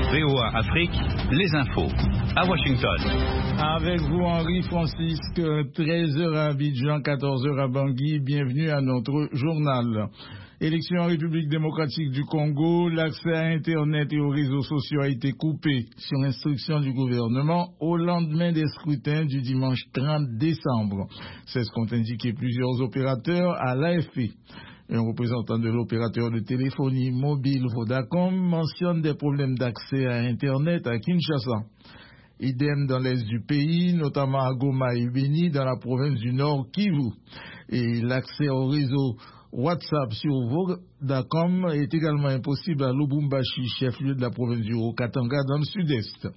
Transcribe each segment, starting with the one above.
VOA Afrique, les infos. À Washington. Avec vous, Henri Francisque, 13h à Abidjan, 14h à Bangui. Bienvenue à notre journal. Élection en République démocratique du Congo, l'accès à Internet et aux réseaux sociaux a été coupé sur instruction du gouvernement au lendemain des scrutins du dimanche 30 décembre. C'est ce qu'ont indiqué plusieurs opérateurs à l'AFP. Un représentant de l'opérateur de téléphonie mobile Vodacom mentionne des problèmes d'accès à Internet à Kinshasa. Idem dans l'est du pays, notamment à Goma et Beni, dans la province du Nord Kivu. Et l'accès au réseau WhatsApp sur Vodacom est également impossible à Lubumbashi, chef-lieu de la province du Haut-Katanga, dans le sud-est.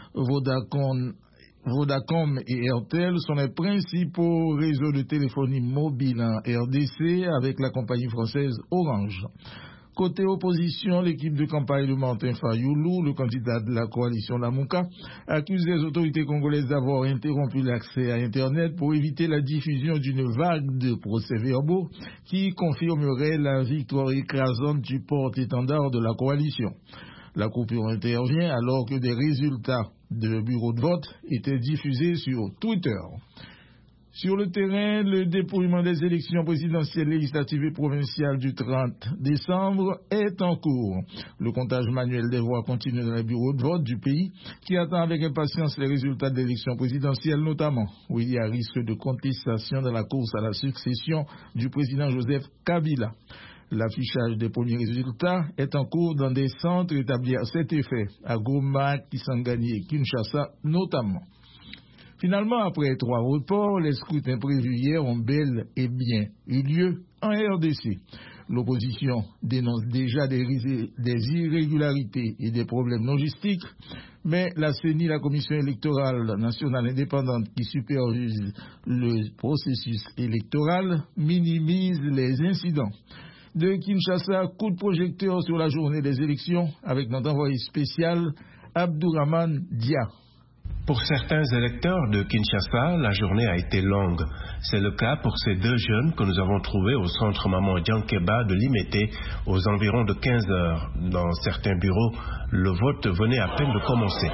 Vodacom et Airtel sont les principaux réseaux de téléphonie mobile en RDC avec la compagnie française Orange. Côté opposition, l'équipe de campagne de Martin Fayoulou, le candidat de la coalition Lamouka, accuse les autorités congolaises d'avoir interrompu l'accès à Internet pour éviter la diffusion d'une vague de procès-verbaux qui confirmerait la victoire écrasante du porte-étendard de la coalition. La coupure intervient alors que des résultats de bureaux de vote étaient diffusés sur Twitter. Sur le terrain, le dépouillement des élections présidentielles, législatives et provinciales du 30 décembre est en cours. Le comptage manuel des voix continue dans les bureaux de vote du pays qui attend avec impatience les résultats de l'élection présidentielle notamment, où il y a risque de contestation dans la course à la succession du président Joseph Kabila. L'affichage des premiers résultats est en cours dans des centres établis à cet effet, à Goma, Kisangani et Kinshasa notamment. Finalement, après 3 reports, les scrutins prévus hier ont bel et bien eu lieu en RDC. L'opposition dénonce déjà des irrégularités et des problèmes logistiques, mais la CENI, la Commission électorale nationale indépendante qui supervise le processus électoral, minimise les incidents. De Kinshasa, coup de projecteur sur la journée des élections avec notre envoyé spécial Abdourahmane Dia. Pour certains électeurs de Kinshasa, la journée a été longue. C'est le cas pour ces 2 jeunes que nous avons trouvés au centre Maman Diankeba de Limete aux environs de 15 heures. Dans certains bureaux, le vote venait à peine de commencer.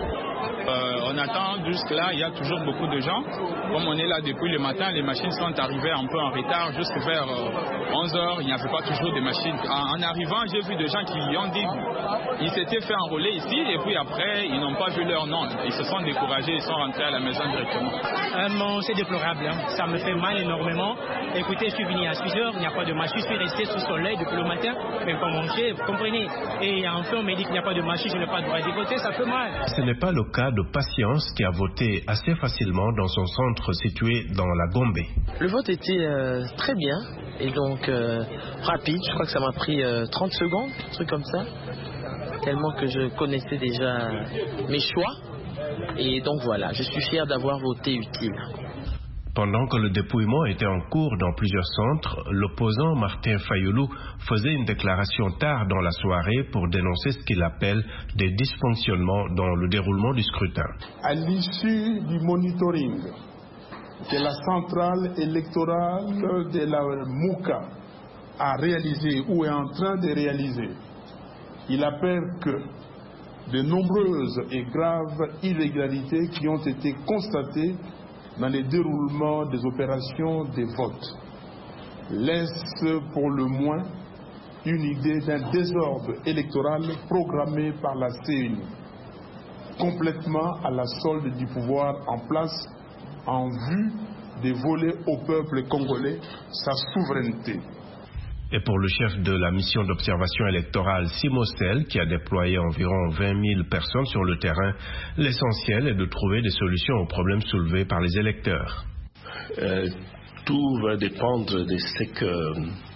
On attend jusque-là, il y a toujours beaucoup de gens. Comme on est là depuis le matin, les machines sont arrivées un peu en retard. Jusque vers 11 heures, il n'y avait pas toujours de machines. En arrivant, j'ai vu des gens qui ont dit ils s'étaient fait enrôler ici et puis après, ils n'ont pas vu leur nom. Ils se sont découragés, ils sont rentrés à la maison directement. C'est déplorable, hein. Ça me fait mal énormément. Écoutez, je suis venu à 6 heures, il n'y a pas de machine, je suis resté sous soleil depuis le matin, même pas manger, vous comprenez. Et enfin, on m'a dit qu'il n'y a pas de machine, je n'ai pas le droit de voter, ça fait mal. Ce n'est pas le cas de Patience qui a voté assez facilement dans son centre situé dans la Gombe. Le vote était très bien et donc rapide, je crois que ça m'a pris 30 secondes, un truc comme ça, tellement que je connaissais déjà mes choix et donc voilà, je suis fier d'avoir voté utile. Pendant que le dépouillement était en cours dans plusieurs centres, l'opposant Martin Fayoulou faisait une déclaration tard dans la soirée pour dénoncer ce qu'il appelle des dysfonctionnements dans le déroulement du scrutin. À l'issue du monitoring que la centrale électorale de la MOUCA a réalisé ou est en train de réaliser, il appelle que de nombreuses et graves irrégularités qui ont été constatées dans le déroulement des opérations des votes laisse pour le moins une idée d'un désordre électoral programmé par la CENI, complètement à la solde du pouvoir en place en vue de voler au peuple congolais sa souveraineté. Et pour le chef de la mission d'observation électorale, Simostel, qui a déployé environ 20 000 personnes sur le terrain, l'essentiel est de trouver des solutions aux problèmes soulevés par les électeurs. Tout va dépendre de ce que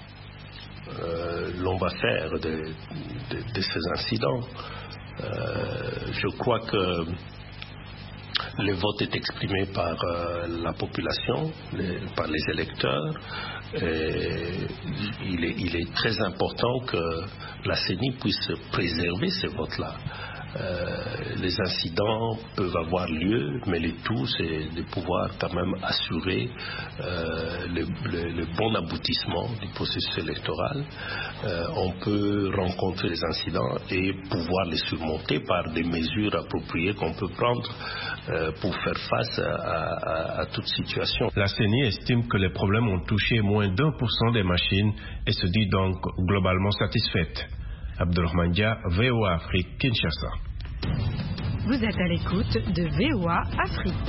l'on va faire de ces incidents. Je crois que le vote est exprimé par la population, par les électeurs. Il est très important que la CENI puisse préserver ces votes-là. les incidents peuvent avoir lieu, mais le tout c'est de pouvoir quand même assurer le bon aboutissement du processus électoral. On peut rencontrer les incidents et pouvoir les surmonter par des mesures appropriées qu'on peut prendre pour faire face à toute situation. La CENI estime que les problèmes ont touché moins d'1% des machines et se dit donc globalement satisfaite. Abdelrahman Dia, VOA Afrique, Kinshasa. Vous êtes à l'écoute de VOA Afrique.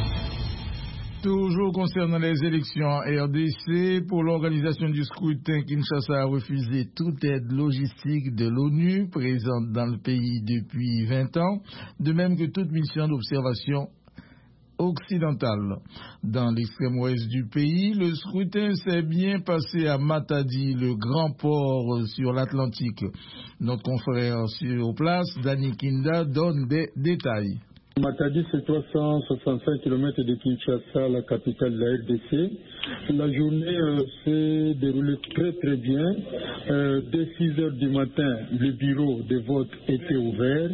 Toujours concernant les élections en RDC, pour l'organisation du scrutin, Kinshasa a refusé toute aide logistique de l'ONU présente dans le pays depuis 20 ans, de même que toute mission d'observation occidentale. Dans l'extrême ouest du pays, le scrutin s'est bien passé à Matadi, le grand port sur l'Atlantique. Notre confrère sur place, Danny Kinda, donne des détails. Matadi, c'est 365 km de Kinshasa, la capitale de la RDC. La journée s'est déroulée très bien. Dès 6 heures du matin, le bureau de vote était ouvert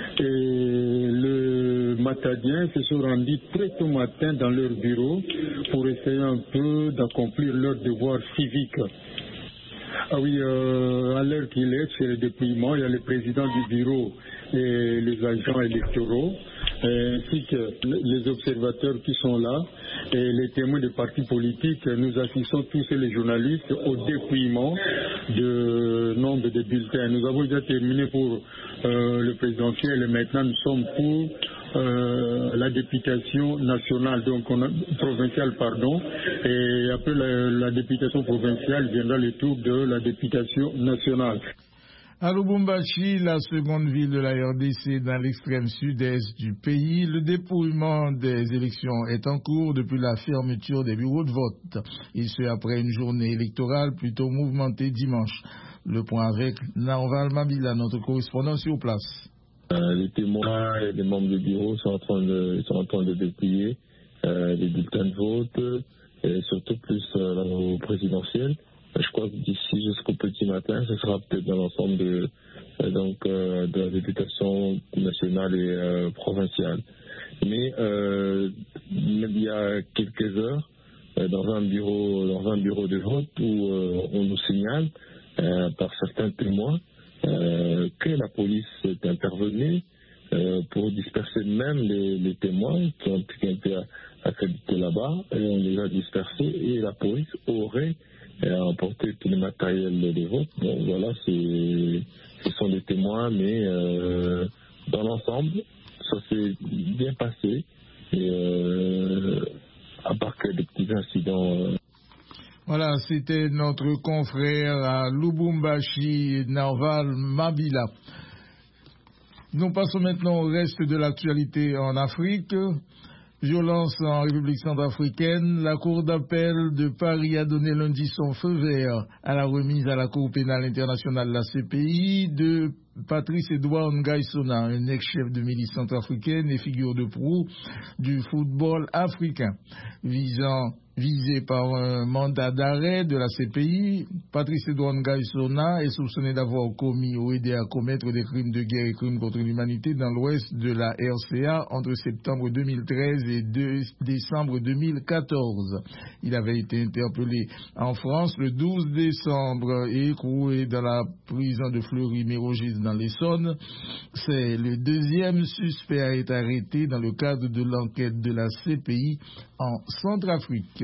et les Matadiens se sont rendus très tôt matin dans leur bureau pour essayer un peu d'accomplir leur devoir civique. Ah oui, à l'heure qu'il est, c'est le dépouillement. Il y a le président du bureau et les agents électoraux, ainsi que les observateurs qui sont là et les témoins des partis politiques. Nous assistons tous les journalistes au dépouillement de nombre de bulletins. Nous avons déjà terminé pour le présidentiel et maintenant nous sommes pour la députation nationale, donc provinciale, pardon, et après la députation provinciale viendra le tour de la députation nationale. À Lubumbashi, la seconde ville de la RDC dans l'extrême sud-est du pays, le dépouillement des élections est en cours depuis la fermeture des bureaux de vote. Et ce après une journée électorale plutôt mouvementée dimanche. Le point avec Narval Mabila, notre correspondant sur place. Les témoins et les membres du bureau sont en train de dépouiller les bulletins de vote, et surtout plus au présidentiel. Je crois que d'ici jusqu'au petit matin, ce sera peut-être dans l'ensemble de la députation nationale et provinciale. Mais il y a quelques heures, dans un bureau de vote où on nous signale par certains témoins que la police est intervenue pour disperser même les témoins qui ont été accrédités là-bas, et on les a dispersés et la police aurait emporté tout le matériel de vote. Bon, voilà, ce sont des témoins, mais dans l'ensemble, ça s'est bien passé, et à part que des petits incidents. Voilà, c'était notre confrère à Lubumbashi, Narval Mabila. Nous passons maintenant au reste de l'actualité en Afrique. Violence en République centrafricaine, la Cour d'appel de Paris a donné lundi son feu vert à la remise à la Cour pénale internationale, la CPI, de Patrice Edouard Ngaïsona, un ex-chef de milice centrafricaine et figure de proue du football africain. Visé par un mandat d'arrêt de la CPI, Patrice Edouard Ngaïsona est soupçonné d'avoir commis ou aidé à commettre des crimes de guerre et crimes contre l'humanité dans l'ouest de la RCA entre septembre 2013 et décembre 2014. Il avait été interpellé en France le 12 décembre et écroué dans la prison de Fleury-Mérogis dans l'Essonne. C'est le deuxième suspect à être arrêté dans le cadre de l'enquête de la CPI en Centrafrique.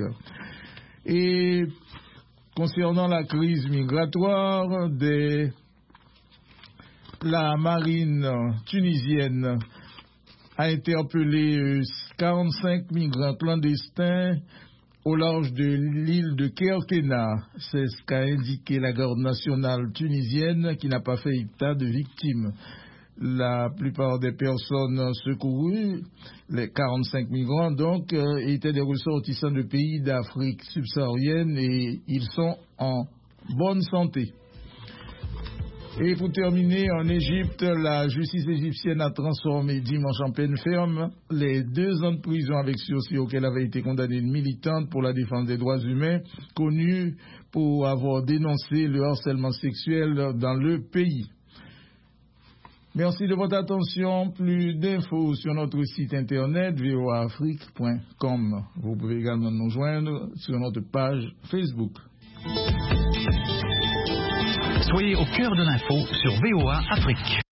Et concernant la crise migratoire, la marine tunisienne a interpellé 45 migrants clandestins au large de l'île de Kerkena. C'est ce qu'a indiqué la garde nationale tunisienne, qui n'a pas fait état de victimes. La plupart des personnes secourues, les 45 migrants donc, étaient des ressortissants de pays d'Afrique subsaharienne et ils sont en bonne santé. Et pour terminer, en Égypte, la justice égyptienne a transformé dimanche en peine ferme les 2 ans de prison avec sursis auxquels avait été condamnée une militante pour la défense des droits humains, connue pour avoir dénoncé le harcèlement sexuel dans le pays. Merci de votre attention. Plus d'infos sur notre site internet voaafrique.com. Vous pouvez également nous joindre sur notre page Facebook. Soyez au cœur de l'info sur VOA Afrique.